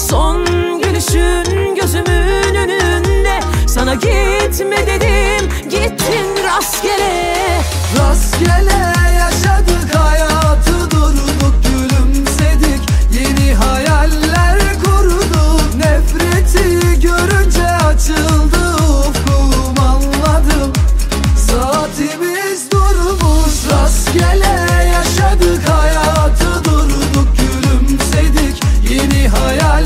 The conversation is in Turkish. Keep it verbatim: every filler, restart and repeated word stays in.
Son gülüşün gözümün önünde. Sana gitme dedim, gittin rastgele. Rastgele